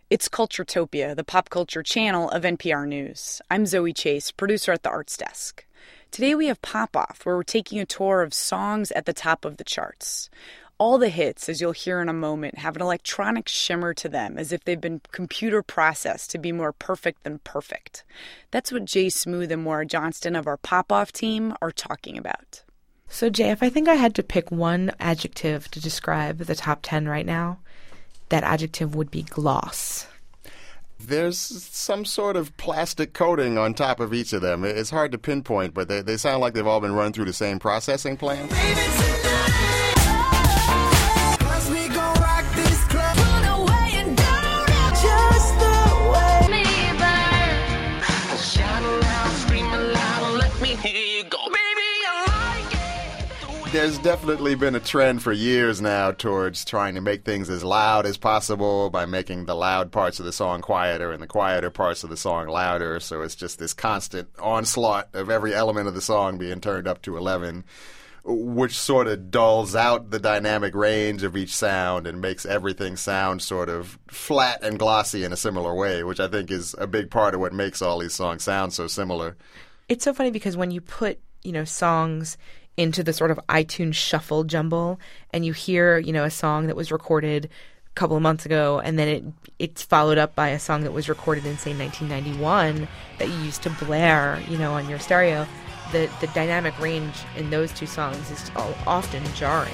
It's Culturetopia, the pop culture channel of NPR News. I'm Zoe Chase, producer at the Arts Desk. Today we have Pop Off, where we're taking a tour of songs at the top of the charts. All the hits, as you'll hear in a moment, have an electronic shimmer to them, as if they've been computer processed to be more perfect than perfect. That's what Jay Smooth and Maura Johnston of our Pop Off team are talking about. So, Jay, if I think I had to pick one adjective to describe the top 10 right now, that adjective would be gloss. There's some sort of plastic coating on top of each of them. It's hard to pinpoint, but they sound like they've all been run through the same processing plant. There's definitely been a trend for years now towards trying to make things as loud as possible by making the loud parts of the song quieter and the quieter parts of the song louder. So it's just this constant onslaught of every element of the song being turned up to 11, which sort of dulls out the dynamic range of each sound and makes everything sound sort of flat and glossy in a similar way, which I think is a big part of what makes all these songs sound so similar. It's so funny because when you put, songs into the sort of iTunes shuffle jumble, and you hear, a song that was recorded a couple of months ago, and then it's followed up by a song that was recorded in, say, 1991 that you used to blare, on your stereo. The dynamic range in those two songs is often jarring.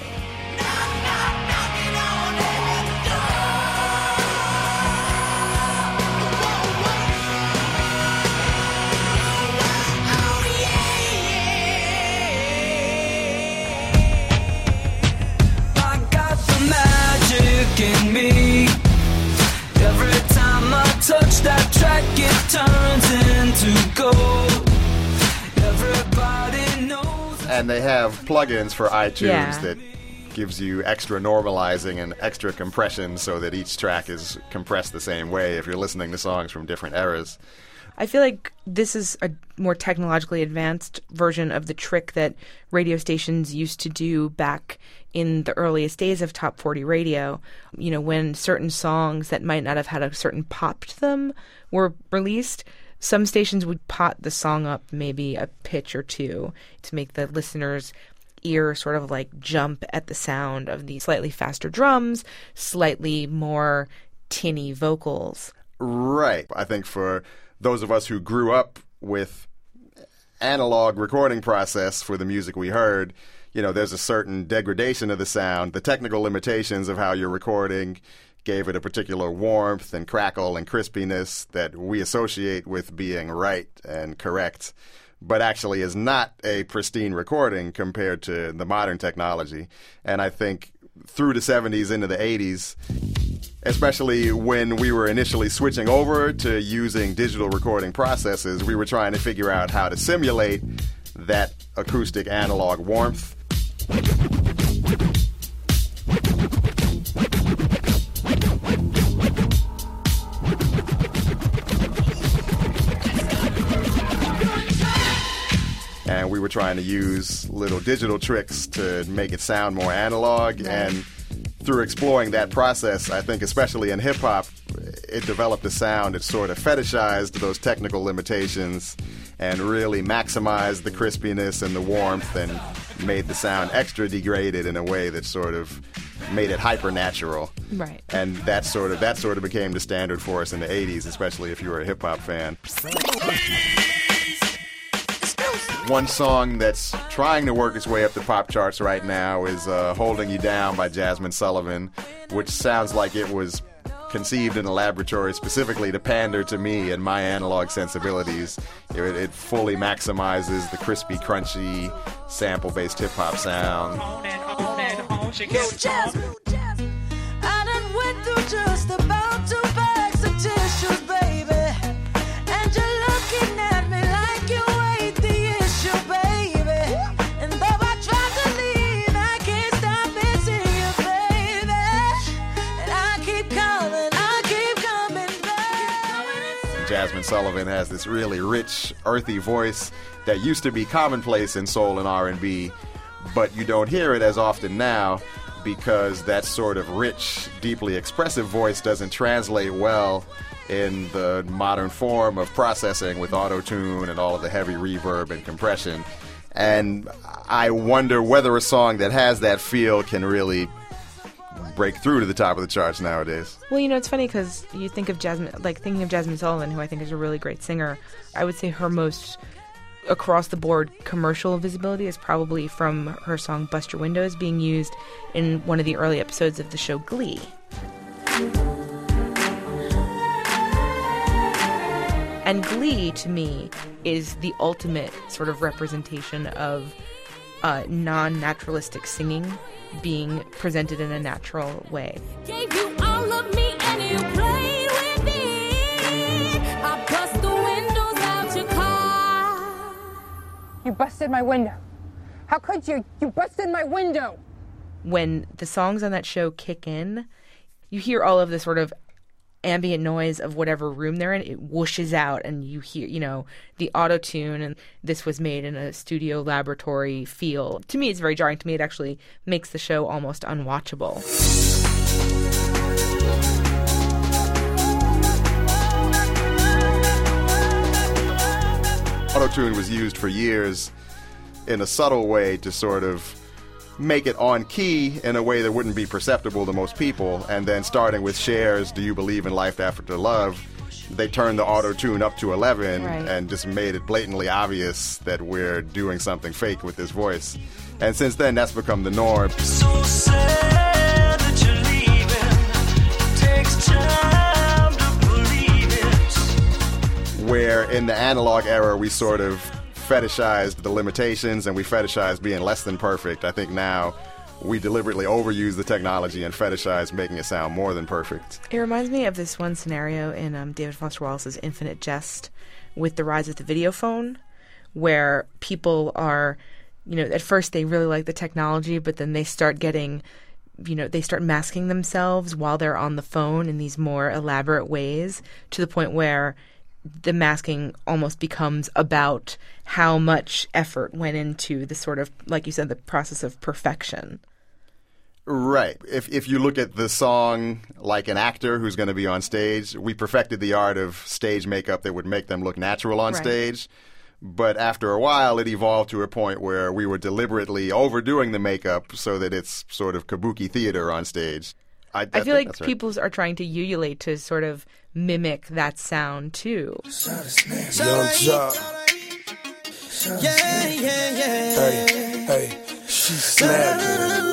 In me. Every time I touch that track, it turns into gold. Everybody knows. And they have plugins for iTunes that gives you extra normalizing and extra compression so that each track is compressed the same way if you're listening to songs from different eras. I feel like this is a more technologically advanced version of the trick that radio stations used to do back in the earliest days of Top 40 radio, when certain songs that might not have had a certain pop to them were released. Some stations would pot the song up maybe a pitch or two to make the listener's ear sort of like jump at the sound of the slightly faster drums, slightly more tinny vocals. Right. I think for those of us who grew up with analog recording process for the music we heard, there's a certain degradation of the sound. The technical limitations of how you're recording gave it a particular warmth and crackle and crispiness that we associate with being right and correct, but actually is not a pristine recording compared to the modern technology. And I think through the 70s into the 80s, especially when we were initially switching over to using digital recording processes, we were trying to figure out how to simulate that acoustic analog warmth. And we were trying to use little digital tricks to make it sound more analog. And through exploring that process, I think especially in hip-hop, it developed a sound that sort of fetishized those technical limitations and really maximized the crispiness and the warmth and made the sound extra degraded in a way that sort of made it hyper-natural. Right. And that sort of became the standard for us in the 80s, especially if you were a hip-hop fan. One song that's trying to work its way up the pop charts right now is Holding You Down by Jazmine Sullivan, which sounds like it was conceived in a laboratory specifically to pander to me and my analog sensibilities. It fully maximizes the crispy, crunchy, sample-based hip-hop sound. I done went through just about 2 bags of tissues, baby. And you're looking at me like you ain't the issue, baby. And though I tried to leave, I can't stop missing you, baby. And I keep coming back. Jazmine Sullivan has this really rich, earthy voice that used to be commonplace in soul and R&B, but you don't hear it as often now. because that sort of rich, deeply expressive voice doesn't translate well in the modern form of processing with auto-tune and all of the heavy reverb and compression. And I wonder whether a song that has that feel can really break through to the top of the charts nowadays. Well, it's funny because you think of thinking of Jasmine Sullivan, who I think is a really great singer. I would say her most across-the-board commercial visibility is probably from her song Bust Your Windows being used in one of the early episodes of the show Glee. And Glee, to me, is the ultimate sort of representation of non-naturalistic singing being presented in a natural way. Gave you all of me and you played with it. I bust the windows out your car. You busted my window. How could you? You busted my window. When the songs on that show kick in, you hear all of the sort of ambient noise of whatever room they're in. It whooshes out and you hear, the auto-tune, and this was made in a studio laboratory feel. To me, it's very jarring. To me, it actually makes the show almost unwatchable. Auto-tune was used for years in a subtle way to sort of make it on key in a way that wouldn't be perceptible to most people. And then starting with Cher's Do You Believe in Life After Love, they turned the auto-tune up to 11 and just made it blatantly obvious that we're doing something fake with this voice. And since then, that's become the norm. So sad that you're leaving. Takes time to believe it. Where in the analog era, we sort of fetishized the limitations and we fetishized being less than perfect. I think now we deliberately overuse the technology and fetishize making it sound more than perfect. It reminds me of this one scenario in David Foster Wallace's Infinite Jest with the rise of the video phone, where people are, at first they really like the technology, but then they start getting, they start masking themselves while they're on the phone in these more elaborate ways, to the point where the masking almost becomes about how much effort went into the sort of, like you said, the process of perfection. Right. If you look at the song like an actor who's going to be on stage, we perfected the art of stage makeup that would make them look natural on stage. But after a while, it evolved to a point where we were deliberately overdoing the makeup so that it's sort of kabuki theater on stage. I feel like people are trying to ululate to sort of mimic that sound too. Young Jock. Yeah. Hey, she snapped.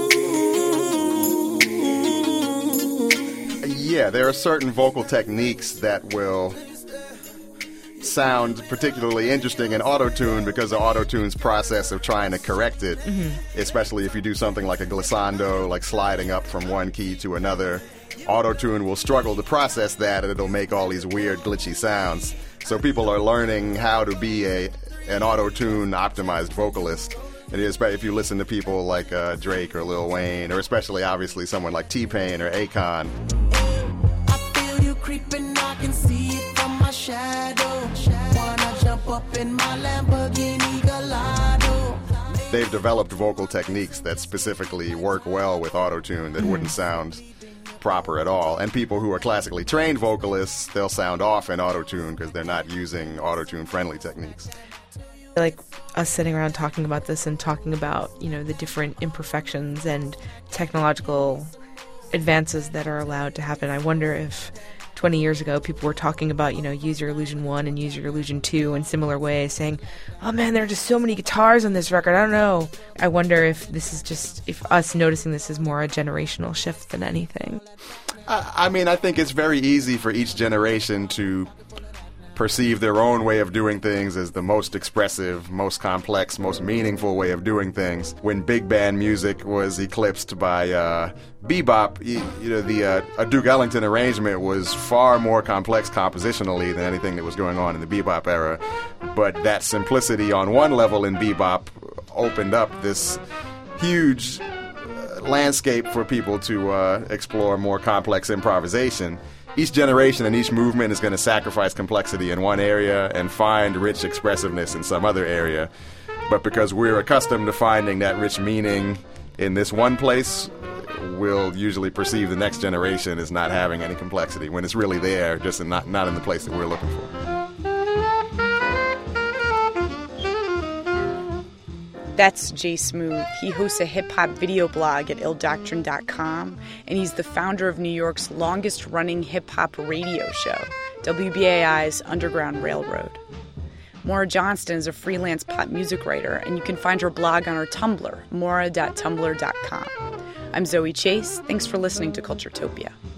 Yeah, there are certain vocal techniques that will sound particularly interesting in auto-tune because of auto-tune's process of trying to correct it, especially if you do something like a glissando, like sliding up from one key to another. Auto-tune will struggle to process that, and it'll make all these weird, glitchy sounds. So people are learning how to be an auto-tune optimized vocalist. And if you listen to people like Drake or Lil Wayne, or especially, obviously, someone like T-Pain or Akon. I feel you creeping, I can see it from my shadow. Wanna jump up in my Lamborghini Gallardo. They've developed vocal techniques that specifically work well with auto-tune that wouldn't sound proper at all. And people who are classically trained vocalists, they'll sound off in auto-tune because they're not using auto-tune friendly techniques. Like us sitting around talking about this and talking about, the different imperfections and technological advances that are allowed to happen. I wonder if 20 years ago people were talking about, Use Your Illusion 1 and Use Your Illusion 2 in similar ways, saying, oh man, there are just so many guitars on this record, I don't know. I wonder if this is if us noticing this is more a generational shift than anything. I think it's very easy for each generation to perceive their own way of doing things as the most expressive, most complex, most meaningful way of doing things. When big band music was eclipsed by bebop, a Duke Ellington arrangement was far more complex compositionally than anything that was going on in the bebop era. But that simplicity on one level in bebop opened up this huge landscape for people to explore more complex improvisation. Each generation and each movement is going to sacrifice complexity in one area and find rich expressiveness in some other area. But because we're accustomed to finding that rich meaning in this one place, we'll usually perceive the next generation as not having any complexity when it's really there, just not in the place that we're looking for. That's Jay Smooth. He hosts a hip-hop video blog at illdoctrine.com, and he's the founder of New York's longest-running hip-hop radio show, WBAI's Underground Railroad. Maura Johnston is a freelance pop music writer, and you can find her blog on her Tumblr, maura.tumblr.com. I'm Zoe Chase. Thanks for listening to Culturetopia.